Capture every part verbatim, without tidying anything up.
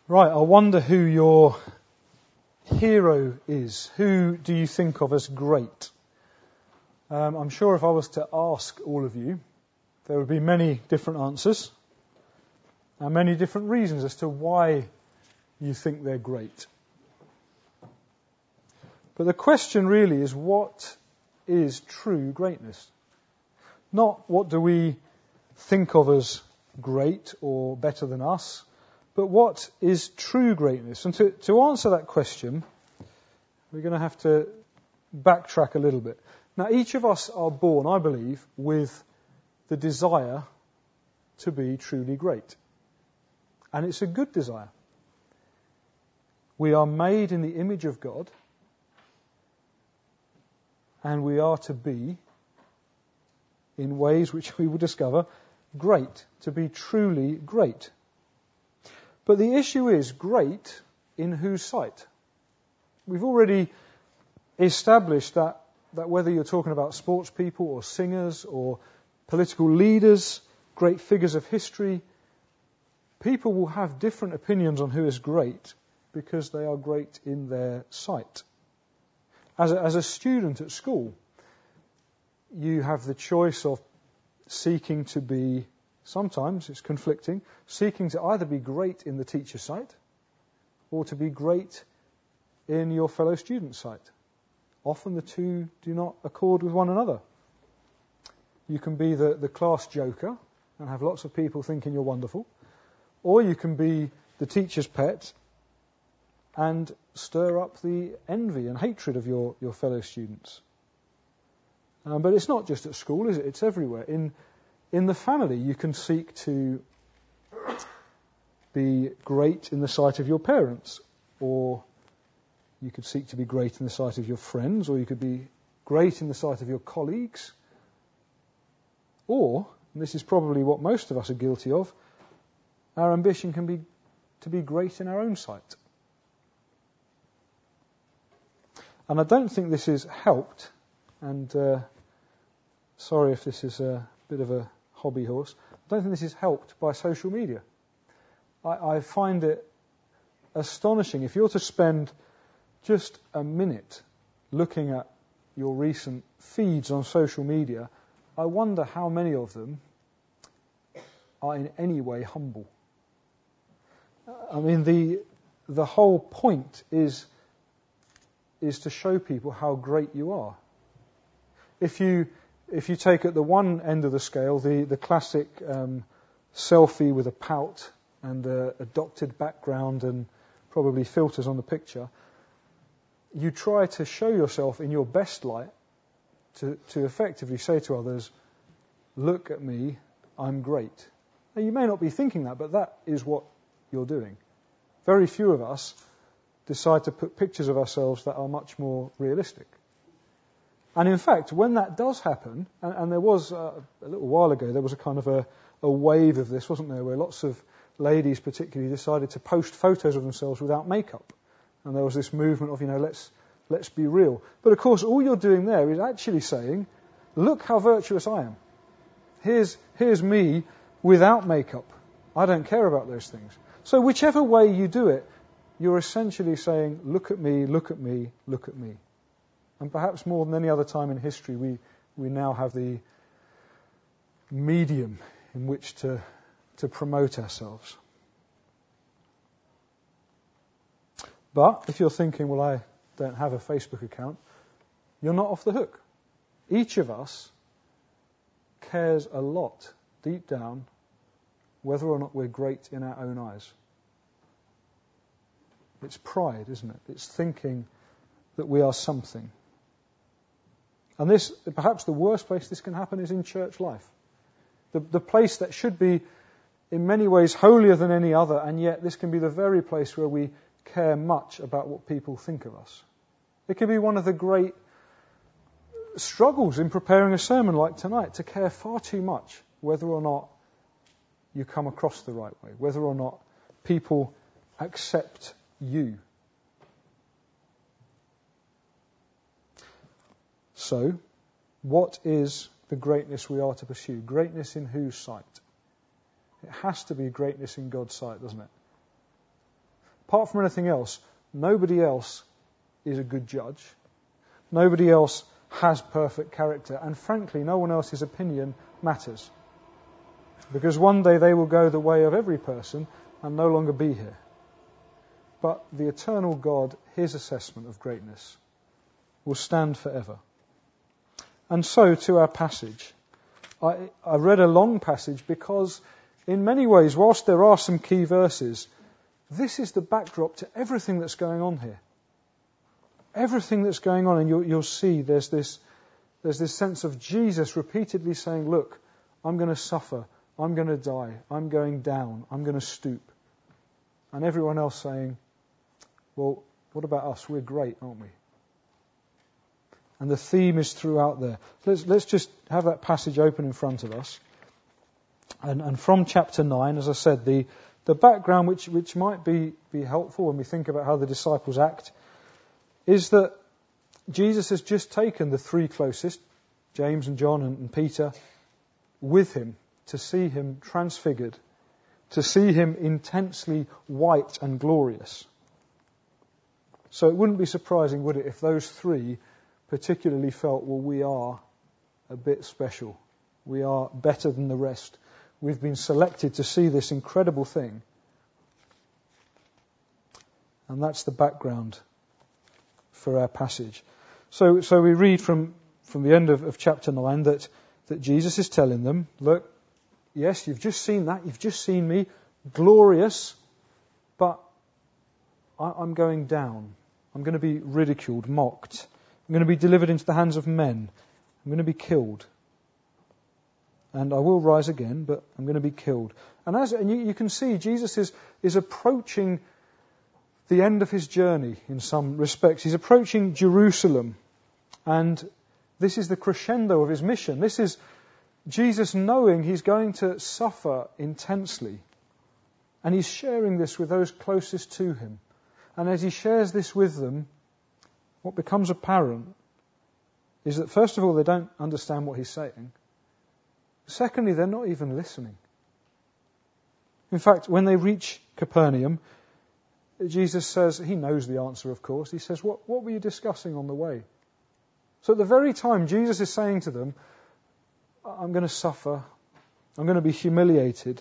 Right, I wonder who your hero is. Who do you think of as great? Um, I'm sure if I was to ask all of you, there would be many different answers and many different reasons as to why you think they're great. But the question really is, what is true greatness? Not what do we think of as great or better than us, but what is true greatness? And to, to answer that question, we're going to have to backtrack a little bit. Now, each of us are born, I believe, with the desire to be truly great. And it's a good desire. We are made in the image of God, and we are to be, in ways which we will discover, great, to be truly great. But the issue is, great in whose sight? We've already established that, that whether you're talking about sports people or singers or political leaders, great figures of history, people will have different opinions on who is great because they are great in their sight. As a, as a student at school, you have the choice of seeking to be, sometimes it's conflicting, seeking to either be great in the teacher's sight or to be great in your fellow student's sight. Often the two do not accord with one another. You can be the, the class joker and have lots of people thinking you're wonderful, or you can be the teacher's pet and stir up the envy and hatred of your, your fellow students. Um, but it's not just at school, is it? It's everywhere. In in the family, you can seek to be great in the sight of your parents, or you could seek to be great in the sight of your friends, or you could be great in the sight of your colleagues. Or, and this is probably what most of us are guilty of, our ambition can be to be great in our own sight. And I don't think this is helped, and uh, sorry if this is a bit of a hobby horse, I don't think this is helped by social media. I, I find it astonishing. If you're to spend just a minute looking at your recent feeds on social media, I wonder how many of them are in any way humble. I mean, the the whole point is is to show people how great you are. If you if you take at the one end of the scale the the classic um, selfie with a pout and a, a doctored background and probably filters on the picture, you try to show yourself in your best light to to effectively say to others, "Look at me, I'm great." Now, you may not be thinking that, but that is what you're doing. Very few of us decide to put pictures of ourselves that are much more realistic. And in fact, when that does happen, and, and there was uh, a little while ago, there was a kind of a, a wave of this, wasn't there, where lots of ladies particularly decided to post photos of themselves without makeup. And there was this movement of, you know, let's let's be real. But of course, all you're doing there is actually saying, look how virtuous I am. Here's here's me without makeup. I don't care about those things. So whichever way you do it, you're essentially saying, look at me, look at me, look at me. And perhaps more than any other time in history, we, we now have the medium in which to, to promote ourselves. But if you're thinking, well, I don't have a Facebook account, you're not off the hook. Each of us cares a lot, deep down, whether or not we're great in our own eyes. It's pride, isn't it? It's thinking that we are something. And this, perhaps the worst place this can happen is in church life. The, the place that should be in many ways holier than any other, and yet this can be the very place where we care much about what people think of us. It can be one of the great struggles in preparing a sermon like tonight, to care far too much whether or not you come across the right way, whether or not people accept you. So, what is the greatness we are to pursue? Greatness in whose sight? It has to be greatness in God's sight, doesn't it? apart from anything else, nobody else is a good judge. Nobody else has perfect character. And frankly, no one else's opinion matters. Because one day they will go the way of every person and no longer be here. But the eternal God, his assessment of greatness, will stand forever. And so to our passage. I, I read a long passage because in many ways, whilst there are some key verses, this is the backdrop to everything that's going on here. Everything that's going on, and you'll, you'll see there's this, there's this sense of Jesus repeatedly saying, look, I'm going to suffer, I'm going to die, I'm going down, I'm going to stoop. And everyone else saying, well, what about us? We're great, aren't we? And the theme is throughout there. Let's, let's just have that passage open in front of us. And, and from chapter nine, as I said, the, the background which, which might be, be helpful when we think about how the disciples act is that Jesus has just taken the three closest, James and John and, and Peter, with him to see him transfigured, to see him intensely white and glorious. So it wouldn't be surprising, would it, if those three particularly felt, well, we are a bit special. We are better than the rest. We've been selected to see this incredible thing. And that's the background for our passage. So so we read from, from the end of, of chapter nine that, that Jesus is telling them, look, yes, you've just seen that. You've just seen me, glorious, but I, I'm going down. I'm going to be ridiculed, mocked. I'm going to be delivered into the hands of men. I'm going to be killed. And I will rise again, but I'm going to be killed. And as and you, you can see, Jesus is, is approaching the end of his journey in some respects. He's approaching Jerusalem. And this is the crescendo of his mission. This is Jesus knowing he's going to suffer intensely. And he's sharing this with those closest to him. And as he shares this with them, what becomes apparent is that, first of all, they don't understand what he's saying. Secondly, they're not even listening. In fact, when they reach Capernaum, Jesus says, he knows the answer, of course. He says, what, what were you discussing on the way? So at the very time Jesus is saying to them, I'm going to suffer, I'm going to be humiliated,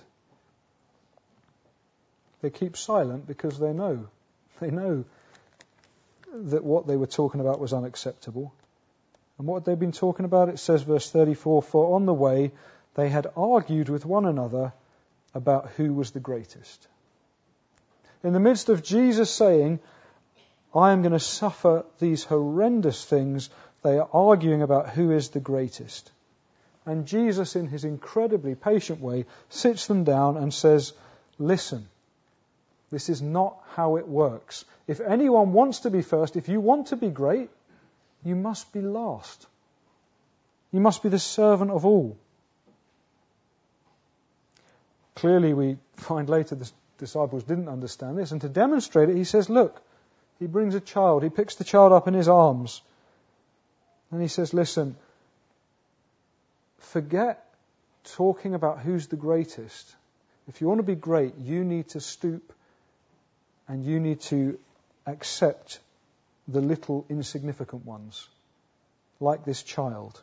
they keep silent because they know. They know that what they were talking about was unacceptable. And what they've been talking about, it says, verse thirty-four, for on the way they had argued with one another about who was the greatest. In the midst of Jesus saying, I am going to suffer these horrendous things, they are arguing about who is the greatest. And Jesus, in his incredibly patient way, sits them down and says, listen, this is not how it works. If anyone wants to be first, if you want to be great, you must be last. You must be the servant of all. Clearly, we find later the disciples didn't understand this. And to demonstrate it, he says, look, he brings a child. He picks the child up in his arms. And he says, listen, forget talking about who's the greatest. If you want to be great, you need to stoop and you need to accept the little insignificant ones, like this child.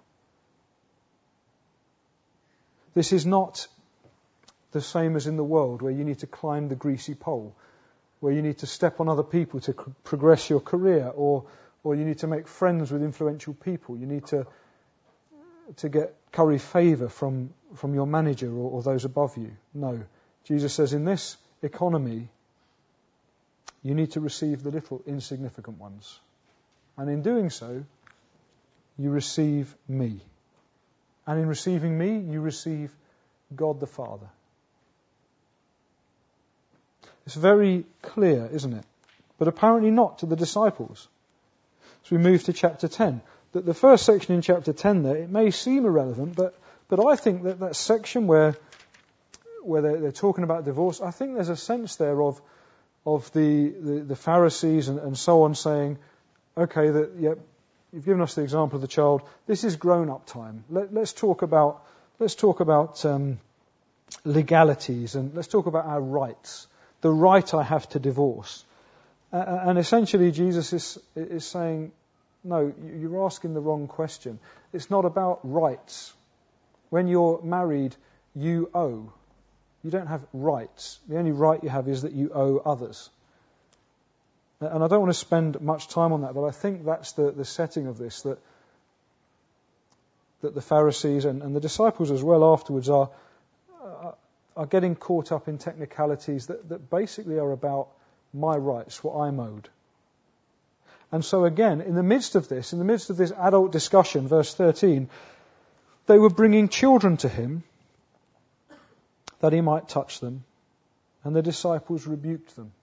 This is not the same as in the world, where you need to climb the greasy pole, where you need to step on other people to c- progress your career, or or you need to make friends with influential people. You need to to get curry favour from, from your manager or, or those above you. No. Jesus says, in this economy, you need to receive the little insignificant ones. And in doing so, you receive me. And in receiving me, you receive God the Father. It's very clear, isn't it? But apparently not to the disciples. So we move to chapter ten. That the first section in chapter ten there, it may seem irrelevant, but, but I think that that section where where they're, they're talking about divorce, I think there's a sense there of of the, the, the Pharisees and, and so on saying, okay, that yeah, you've given us the example of the child. This is grown-up time. Let, let's talk about let's talk about um, legalities and let's talk about our rights. the right I have to divorce. Uh, and essentially Jesus is, is saying, no, you're asking the wrong question. It's not about rights. When you're married, you owe. You don't have rights. The only right you have is that you owe others. And I don't want to spend much time on that, but I think that's the, the setting of this, that that the Pharisees and, and the disciples as well afterwards are uh, are getting caught up in technicalities that, that basically are about my rights, what I'm owed. And so again, in the midst of this, in the midst of this adult discussion, verse thirteen, they were bringing children to him that he might touch them, and the disciples rebuked them.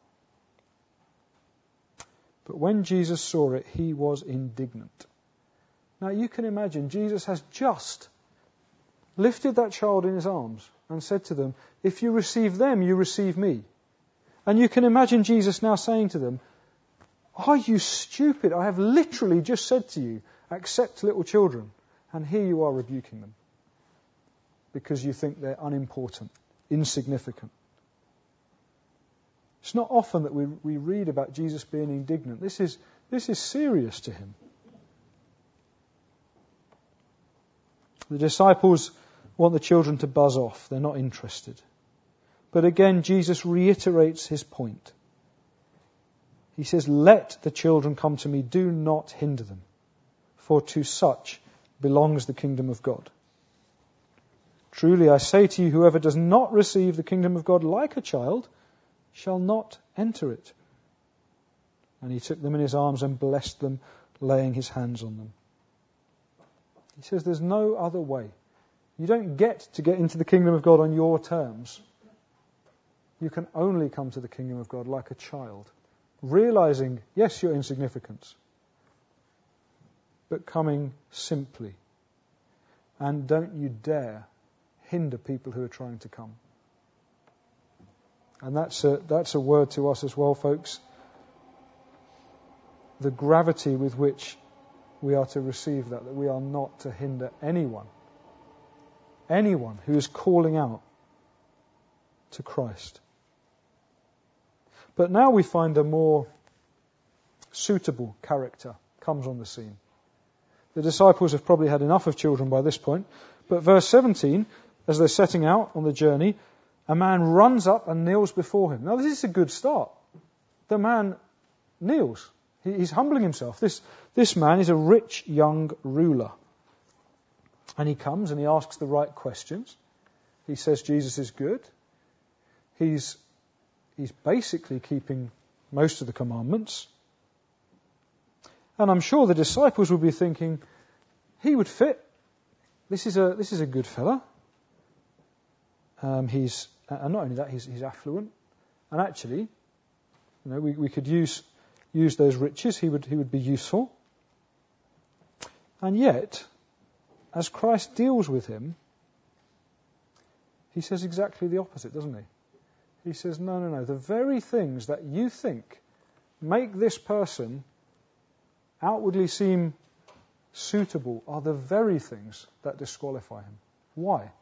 But when Jesus saw it, he was indignant. Now you can imagine, Jesus has just lifted that child in his arms and said to them, if you receive them, you receive me. And you can imagine Jesus now saying to them, are you stupid? I have literally just said to you, accept little children. And here you are rebuking them because you think they're unimportant, insignificant. It's not often that we, we read about Jesus being indignant. This is, this is serious to him. The disciples want the children to buzz off. They're not interested. But again, Jesus reiterates his point. He says, let the children come to me, do not hinder them, for to such belongs the kingdom of God. Truly I say to you, whoever does not receive the kingdom of God like a child shall not enter it. And he took them in his arms and blessed them, laying his hands on them. He says there's no other way. You don't get to get into the kingdom of God on your terms. You can only come to the kingdom of God like a child, realizing, yes, your insignificance, but coming simply. And don't you dare hinder people who are trying to come. And that's a, that's a word to us as well, folks. The gravity with which we are to receive that, that we are not to hinder anyone, anyone who is calling out to Christ. But now we find a more suitable character comes on the scene. The disciples have probably had enough of children by this point, but verse seventeen, as they're setting out on the journey, a man runs up and kneels before him. Now this is a good start. The man kneels. He, he's humbling himself. This, this man is a rich young ruler. And he comes and he asks the right questions. He says Jesus is good. He's, he's basically keeping most of the commandments. And I'm sure the disciples will be thinking, he would fit. This is a, this is a good fella. Um, he's, and not only that, he's, he's affluent. And actually, you know, we, we could use, use those riches. He would, he would be useful. And yet, as Christ deals with him, he says exactly the opposite, doesn't he? He says, no, no, no. The very things that you think make this person outwardly seem suitable are the very things that disqualify him. Why?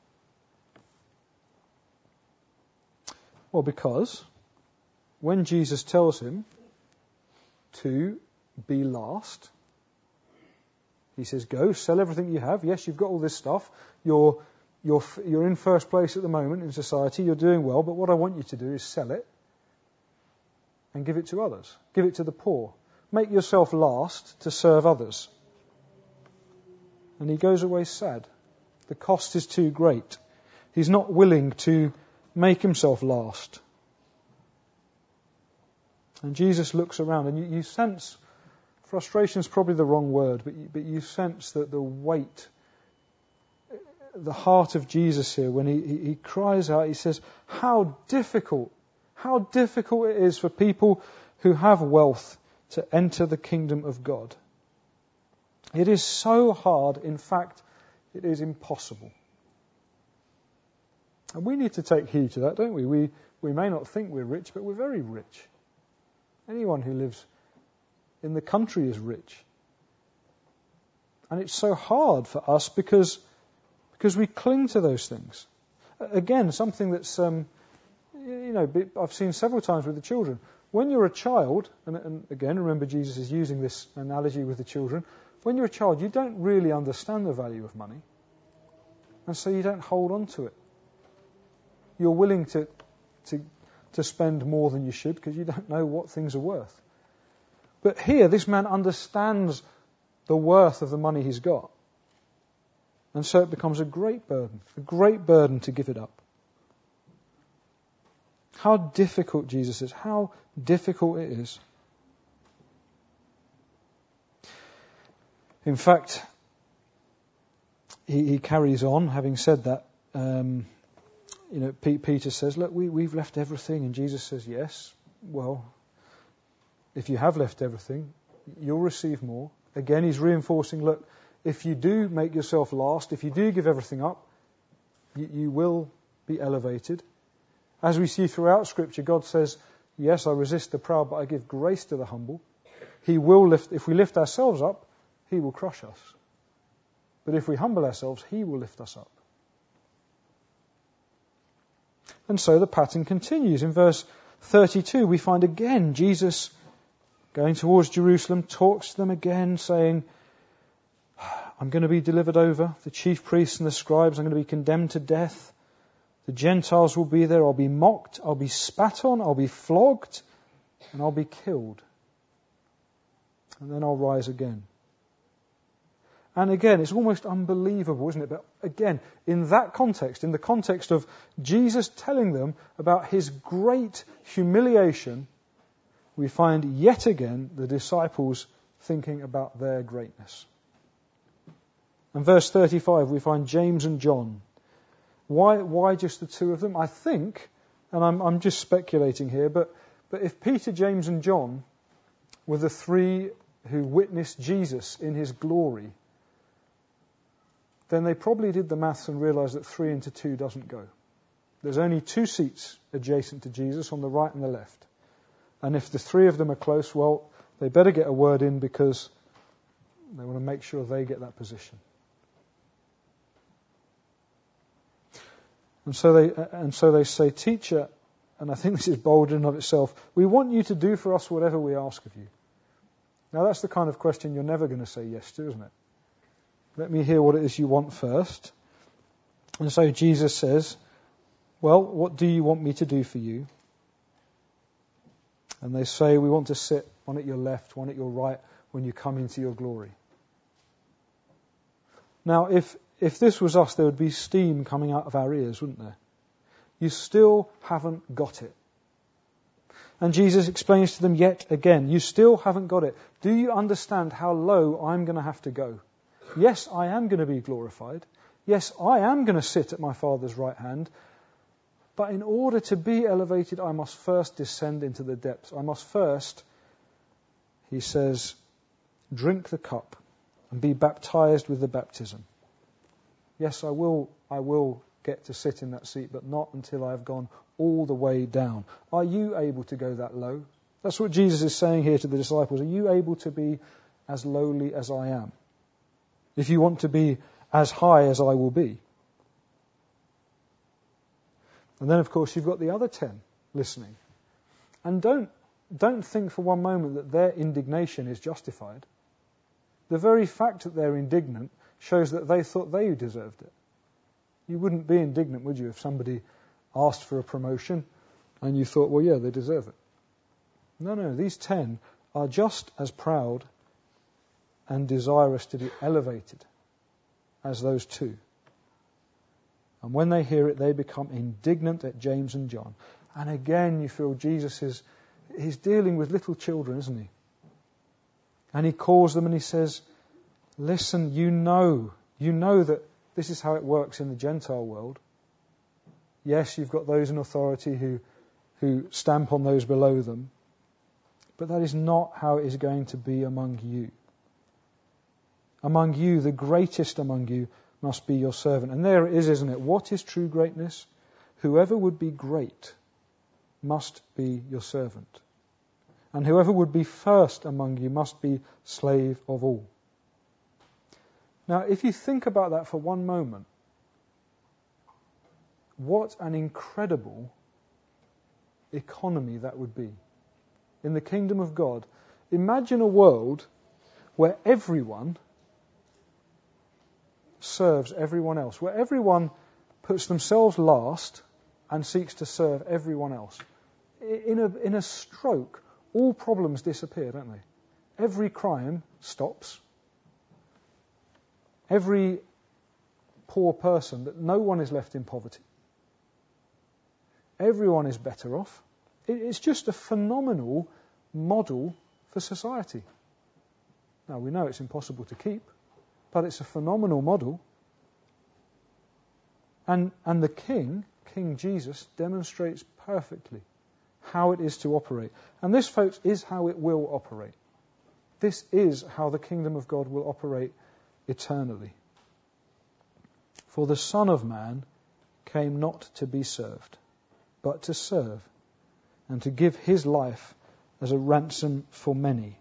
Well, because when Jesus tells him to be last, he says, go, sell everything you have. Yes, you've got all this stuff. You're, you're, you're in first place at the moment in society. You're doing well. But what I want you to do is sell it and give it to others. Give it to the poor. Make yourself last to serve others. And he goes away sad. The cost is too great. He's not willing to make himself last. And Jesus looks around and you, you sense, frustration is probably the wrong word, but you, but you sense that the weight, the heart of Jesus here when he, he, he cries out, he says, how difficult, how difficult it is for people who have wealth to enter the kingdom of God. It is so hard, in fact, it is impossible. And we need to take heed to that, don't we? We we may not think we're rich, but we're very rich. Anyone who lives in the country is rich. And it's so hard for us because because we cling to those things. Again, something that's um, you you know, I've seen several times with the children. When you're a child, and, and again, remember Jesus is using this analogy with the children. When you're a child, you don't really understand the value of money. And so you don't hold on to it. You're willing to, to, to spend more than you should because you don't know what things are worth. But here, this man understands the worth of the money he's got. And so it becomes a great burden, a great burden to give it up. How difficult Jesus is, how difficult it is. In fact, he, he carries on, having said that, um, you know, P- Peter says, look, we, we've left everything. And Jesus says, yes, well, if you have left everything, you'll receive more. Again, he's reinforcing, look, if you do make yourself last, if you do give everything up, you, you will be elevated. As we see throughout Scripture, God says, yes, I resist the proud, but I give grace to the humble. He will lift, if we lift ourselves up, He will crush us. But if we humble ourselves, He will lift us up. And so the pattern continues. In verse thirty-two, we find again Jesus going towards Jerusalem, talks to them again, saying, I'm going to be delivered over. The chief priests and the scribes, I'm going to be condemned to death. The Gentiles will be there. I'll be mocked. I'll be spat on. I'll be flogged. And I'll be killed. And then I'll rise again. And again, it's almost unbelievable, isn't it? But again, in that context, in the context of Jesus telling them about His great humiliation, we find yet again the disciples thinking about their greatness. And verse thirty-five, we find James and John. Why, why just the two of them? I think, and I'm, I'm just speculating here, but, but if Peter, James and John were the three who witnessed Jesus in His glory, then they probably did the maths and realised that three into two doesn't go. There's only two seats adjacent to Jesus on the right and the left. And if the three of them are close, well, they better get a word in because they want to make sure they get that position. And so they and so they say, Teacher, and I think this is bold in and of itself, we want you to do for us whatever we ask of you. Now that's the kind of question you're never going to say yes to, isn't it? Let me hear what it is you want first. And so Jesus says, well, what do you want me to do for you? And they say, we want to sit one at your left, one at your right when you come into your glory. Now, if if this was us, there would be steam coming out of our ears, wouldn't there? You still haven't got it. And Jesus explains to them yet again, you still haven't got it. Do you understand how low I'm going to have to go? Yes, I am going to be glorified. Yes, I am going to sit at my Father's right hand. But in order to be elevated, I must first descend into the depths. I must first, he says, drink the cup and be baptized with the baptism. Yes, I will, I will get to sit in that seat, but not until I have gone all the way down. Are you able to go that low? That's what Jesus is saying here to the disciples. Are you able to be as lowly as I am? If you want to be as high as I will be. And then, of course, you've got the other ten listening. And don't, don't think for one moment that their indignation is justified. The very fact that they're indignant shows that they thought they deserved it. You wouldn't be indignant, would you, if somebody asked for a promotion and you thought, well, yeah, they deserve it. No, no, these ten are just as proud and desirous to be elevated as those two. And when they hear it, they become indignant at James and John. And again, you feel Jesus is he's dealing with little children, isn't he? And he calls them and he says, listen, you know, you know that this is how it works in the Gentile world. Yes, you've got those in authority who, who stamp on those below them. But that is not how it is going to be among you. Among you, the greatest among you must be your servant. And there it is, isn't it? What is true greatness? Whoever would be great must be your servant. And whoever would be first among you must be slave of all. Now, if you think about that for one moment, what an incredible economy that would be. In the kingdom of God, imagine a world where everyone serves everyone else, where everyone puts themselves last and seeks to serve everyone else. In a, in a stroke, all problems disappear, don't they? Every crime stops. Every poor person, that no one is left in poverty. Everyone is better off. It's just a phenomenal model for society. Now, we know it's impossible to keep, but it's a phenomenal model. And, and the King, King Jesus, demonstrates perfectly how it is to operate. And this, folks, is how it will operate. This is how the kingdom of God will operate eternally. For the Son of Man came not to be served, but to serve, and to give his life as a ransom for many.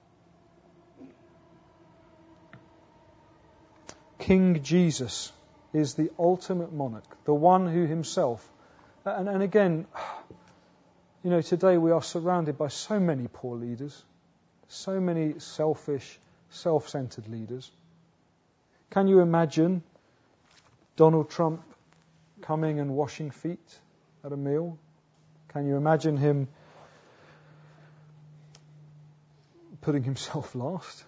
King Jesus is the ultimate monarch, the one who himself, and, and again, you know, today we are surrounded by so many poor leaders, so many selfish, self-centered leaders. Can you imagine Donald Trump coming and washing feet at a meal? Can you imagine him putting himself last?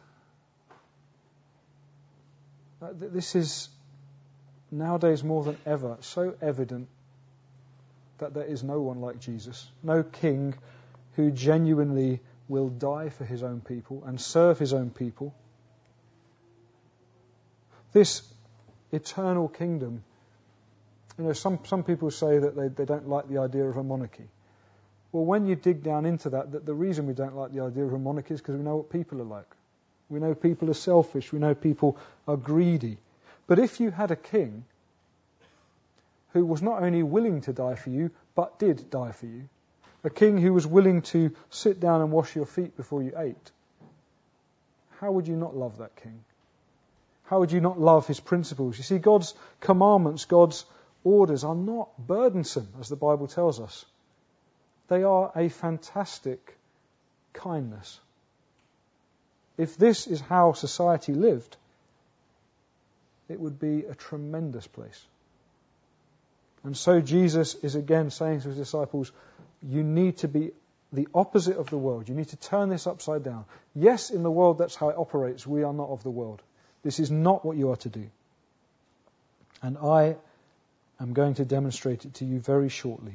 This is nowadays more than ever so evident that there is no one like Jesus, no king who genuinely will die for his own people and serve his own people. This eternal kingdom, you know, some, some people say that they, they don't like the idea of a monarchy. Well, when you dig down into that, that the reason we don't like the idea of a monarchy is because we know what people are like. We know people are selfish. We know people are greedy. But if you had a king who was not only willing to die for you, but did die for you, a king who was willing to sit down and wash your feet before you ate, how would you not love that king? How would you not love his principles? You see, God's commandments, God's orders are not burdensome, as the Bible tells us. They are a fantastic kindness. If this is how society lived, it would be a tremendous place. And so Jesus is again saying to his disciples, you need to be the opposite of the world. You need to turn this upside down. Yes, in the world that's how it operates. We are not of the world. This is not what you are to do. And I am going to demonstrate it to you very shortly.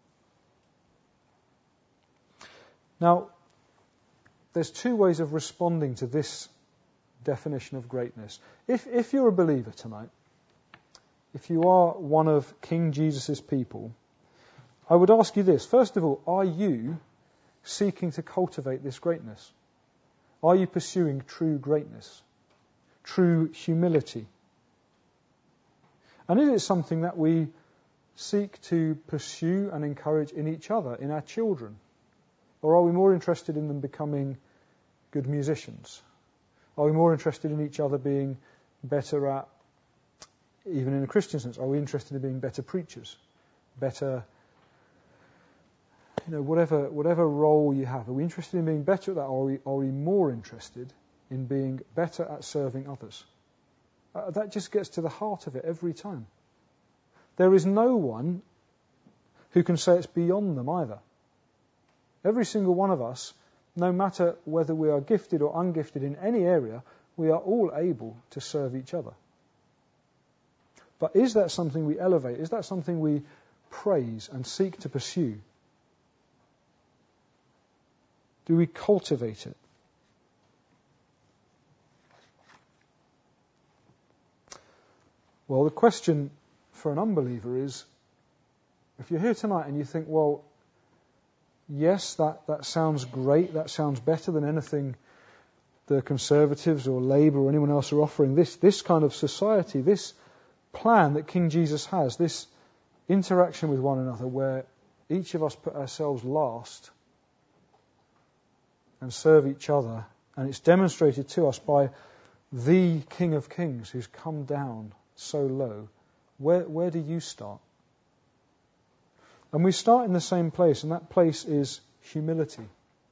Now, there's two ways of responding to this definition of greatness. If, if you're a believer tonight, if you are one of King Jesus' people, I would ask you this. First of all, are you seeking to cultivate this greatness? Are you pursuing true greatness? True humility? And is it something that we seek to pursue and encourage in each other, in our children? Or are we more interested in them becoming good musicians? Are we more interested in each other being better at, even in a Christian sense, are we interested in being better preachers? Better, you know, whatever whatever role you have. Are we interested in being better at that, or are we, are we more interested in being better at serving others? Uh, that just gets to the heart of it every time. There is no one who can say it's beyond them either. Every single one of us, no matter whether we are gifted or ungifted in any area, we are all able to serve each other. But is that something we elevate? Is that something we praise and seek to pursue? Do we cultivate it? Well, the question for an unbeliever is, if you're here tonight and you think, well, yes, that, that sounds great, that sounds better than anything the Conservatives or Labour or anyone else are offering, this, this kind of society, this plan that King Jesus has, this interaction with one another where each of us put ourselves last and serve each other, and it's demonstrated to us by the King of Kings who's come down so low. Where, where do you start? And we start in the same place, and that place is humility.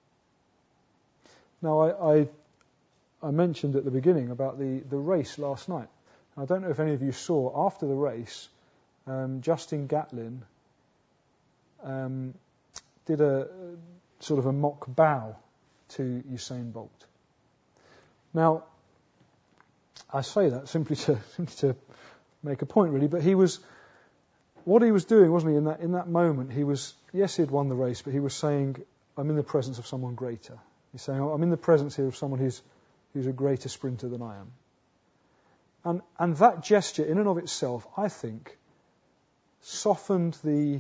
Now, I, I, I mentioned at the beginning about the, the race last night. I don't know if any of you saw, after the race, um, Justin Gatlin um, did a sort of a mock bow to Usain Bolt. Now, I say that simply to simply to make a point, really. But he was, what he was doing, wasn't he? In that in that moment, he was, yes, he had won the race, but he was saying, "I'm in the presence of someone greater." He's saying, "I'm in the presence here of someone who's who's a greater sprinter than I am." And and that gesture, in and of itself, I think, softened the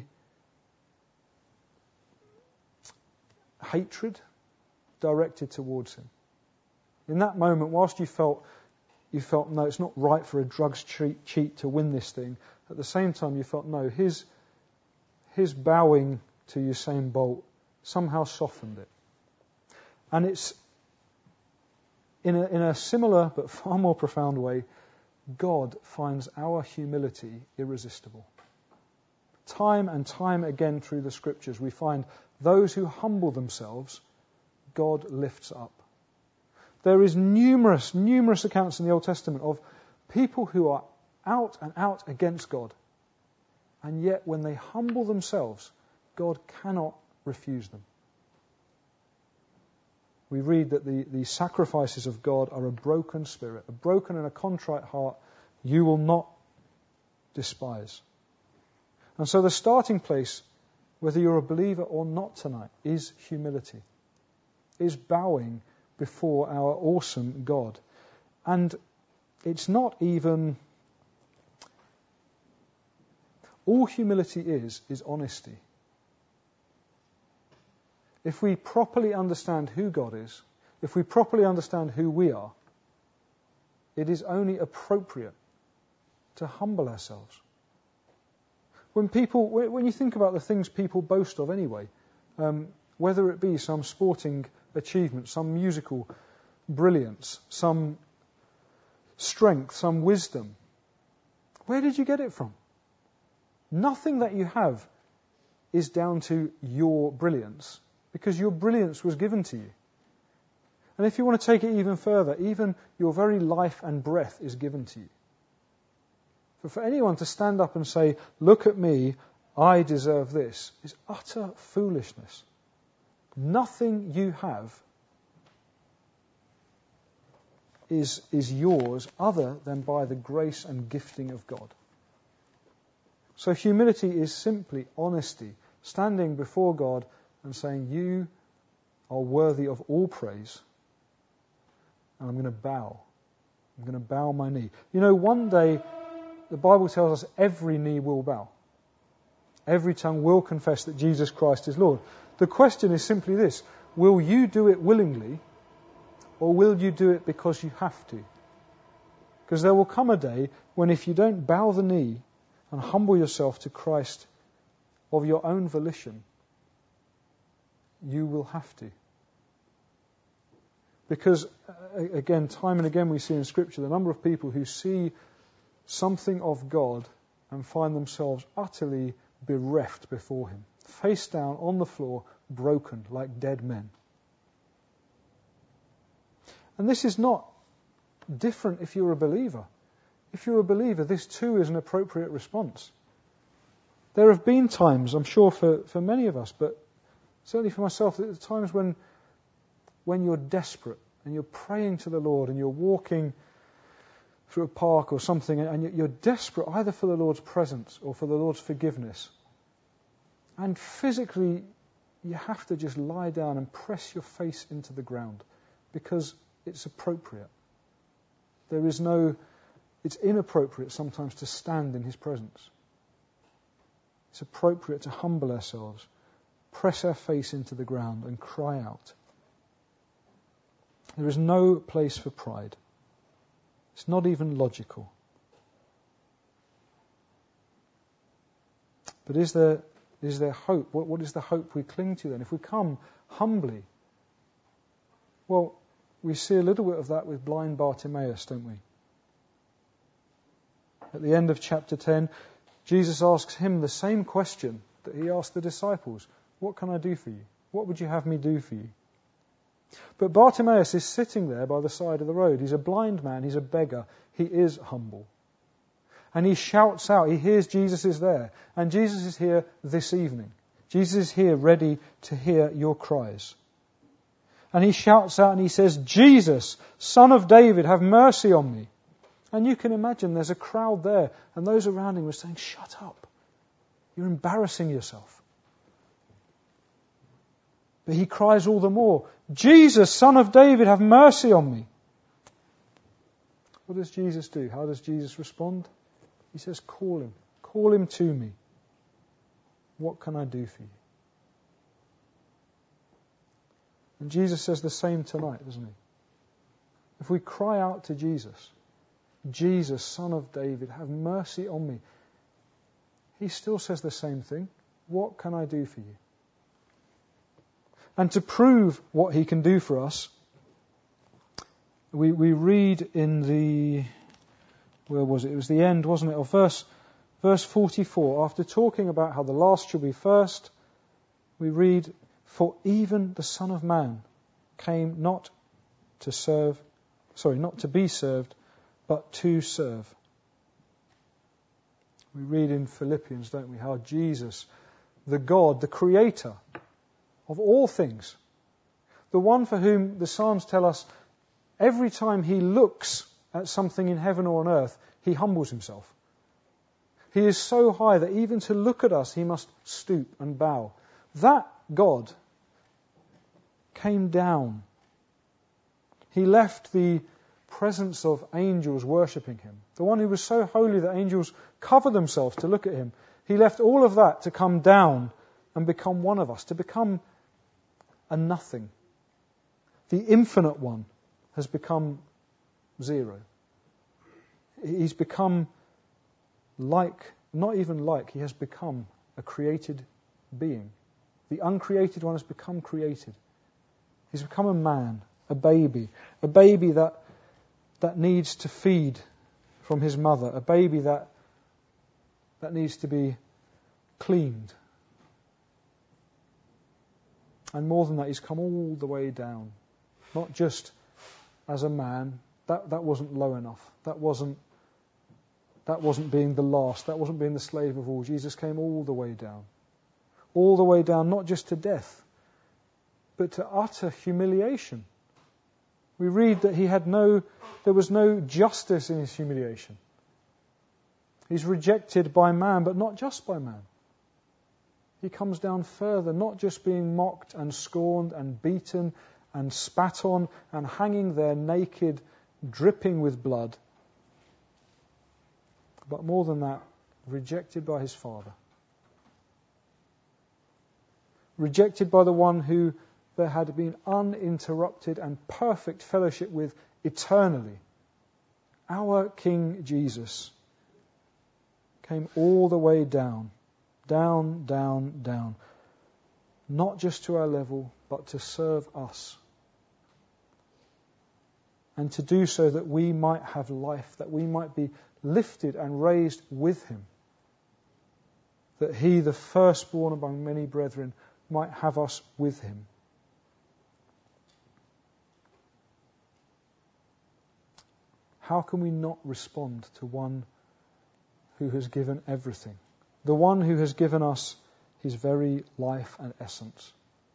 hatred directed towards him. In that moment, whilst you felt you felt no, it's not right for a drugs cheat, cheat to win this thing, at the same time you felt no, his his bowing to Usain Bolt somehow softened it. And it's in a in a similar but far more profound way, God finds our humility irresistible. Time and time again through the Scriptures, we find those who humble themselves, God lifts up. There is numerous, numerous accounts in the Old Testament of people who are out and out against God. And yet when they humble themselves, God cannot refuse them. We read that the, the sacrifices of God are a broken spirit, a broken and a contrite heart you will not despise. And so the starting place, whether you're a believer or not tonight, is humility, is bowing before our awesome God. And it's not even... All humility is, is honesty. If we properly understand who God is, if we properly understand who we are, it is only appropriate to humble ourselves. When people, when you think about the things people boast of anyway, um, whether it be some sporting achievement, some musical brilliance, some strength, some wisdom, where did you get it from? Nothing that you have is down to your brilliance, because your brilliance was given to you. And if you want to take it even further, even your very life and breath is given to you. But for anyone to stand up and say, "Look at me, I deserve this," is utter foolishness. Nothing you have is, is yours other than by the grace and gifting of God. So humility is simply honesty, standing before God and saying, "You are worthy of all praise, and I'm going to bow. I'm going to bow my knee." You know, one day, the Bible tells us every knee will bow. Every tongue will confess that Jesus Christ is Lord. The question is simply this: will you do it willingly, or will you do it because you have to? Because there will come a day when if you don't bow the knee and humble yourself to Christ of your own volition, you will have to. Because, again, time and again we see in Scripture the number of people who see something of God and find themselves utterly bereft before Him, face down on the floor, broken like dead men. And this is not different if you're a believer. If you're a believer, this too is an appropriate response. There have been times, I'm sure for, for many of us, but certainly for myself, there are times when, when you're desperate and you're praying to the Lord and you're walking through a park or something and you're desperate either for the Lord's presence or for the Lord's forgiveness. And physically, you have to just lie down and press your face into the ground because it's appropriate. There is no... It's inappropriate sometimes to stand in His presence. It's appropriate to humble ourselves, press our face into the ground and cry out. There is no place for pride. It's not even logical. But is there is there hope? What, what is the hope we cling to then? If we come humbly, well, we see a little bit of that with blind Bartimaeus, don't we? At the end of chapter ten, Jesus asks him the same question that he asked the disciples, what can I do for you? What would you have me do for you? But Bartimaeus is sitting there by the side of the road. He's a blind man. He's a beggar. He is humble. And he shouts out. He hears Jesus is there. And Jesus is here this evening. Jesus is here ready to hear your cries. And he shouts out and he says, Jesus, Son of David, have mercy on me. And you can imagine there's a crowd there. And those around him were saying, shut up. You're embarrassing yourself. But he cries all the more, Jesus, Son of David, have mercy on me. What does Jesus do? How does Jesus respond? He says, call him. Call him to me. What can I do for you? And Jesus says the same tonight, doesn't he? If we cry out to Jesus, Jesus, Son of David, have mercy on me. He still says the same thing. What can I do for you? And to prove what he can do for us, we, we read in the, where was it? It was the end, wasn't it? Of verse, verse forty-four. After talking about how the last shall be first, we read, for even the Son of Man came not to serve, sorry, not to be served, but to serve. We read in Philippians, don't we, how Jesus, the God, the Creator of all things, the one for whom the Psalms tell us every time he looks at something in heaven or on earth, he humbles himself. He is so high that even to look at us, he must stoop and bow. That God came down. He left the presence of angels worshipping him. The one who was so holy that angels cover themselves to look at him. He left all of that to come down and become one of us, to become a nothing. The infinite one has become zero. He's become like, not even like, he has become a created being. The uncreated one has become created. He's become a man, a baby, a baby that that needs to feed from his mother, a baby that that needs to be cleaned. And more than that, he's come all the way down. Not just as a man. That that wasn't low enough. That wasn't that wasn't being the last. That wasn't being the slave of all. Jesus came all the way down. All the way down, not just to death, but to utter humiliation. We read that he had no, there was no justice in his humiliation. He's rejected by man, but not just by man. He comes down further, not just being mocked and scorned and beaten and spat on and hanging there naked, dripping with blood, but more than that, rejected by his Father. Rejected by the one who there had been uninterrupted and perfect fellowship with eternally. Our King Jesus came all the way down, down, down, down. Not just to our level, but to serve us. And to do so that we might have life, that we might be lifted and raised with him. That he, the firstborn among many brethren, might have us with him. How can we not respond to one who has given everything? The one who has given us his very life and essence.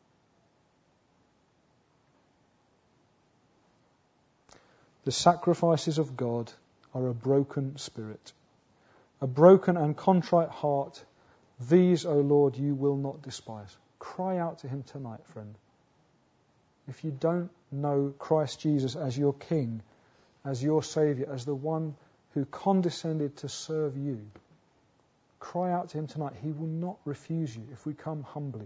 The sacrifices of God are a broken spirit. A broken and contrite heart. These, O Lord, you will not despise. Cry out to him tonight, friend. If you don't know Christ Jesus as your King, as your Saviour, as the one who condescended to serve you, cry out to him tonight. He will not refuse you if we come humbly.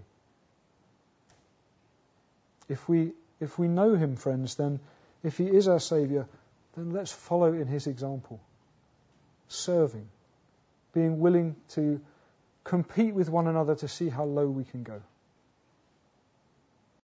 If we if we know him, friends, then if he is our Saviour, then let's follow in his example. Serving, being willing to compete with one another to see how low we can go.